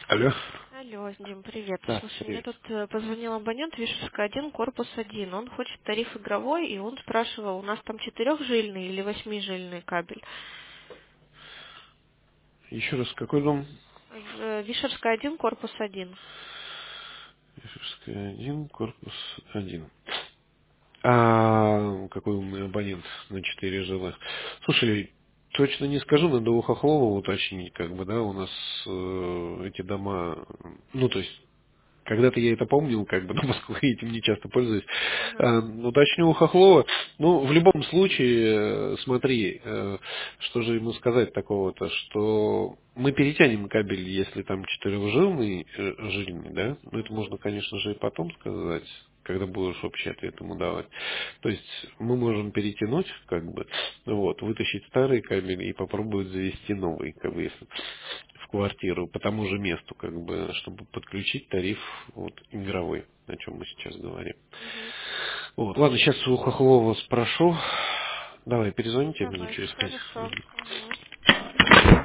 Алло. Алло, Дим, привет. Да, Слушай, мне привет. тут позвонил абонент Вишерская 1, корпус 1. Он хочет тариф игровой, и он спрашивал, у нас там четырехжильный или восьмижильный кабель. Еще раз, какой дом? Вишерская 1, корпус 1. Ижевская 1, корпус 1. А какой умный абонент на 4 жила? Слушай, точно не скажу, надо у Хохлова уточнить, как бы, да, у нас эти дома, ну, то есть, когда-то я это помнил, как бы, но поскольку я этим не часто пользуюсь. Ага. Уточню у Хохлова. Ну, в любом случае, смотри, что же ему сказать такого-то, что мы перетянем кабель, если там четырехжильный, жильный, да? Ну, это Угу. можно, конечно же, и потом сказать, когда будешь общий ответ ему давать. То есть мы можем перетянуть, как бы, вот, вытащить старый кабель и попробовать завести новый, как бы, если в квартиру по тому же месту, как бы, чтобы подключить тариф вот, игровой, о чем мы сейчас говорим. Угу. Вот, ладно, сейчас у Хохлова спрошу. Давай, перезвоните мне Давай, через 5. хорошо. Угу.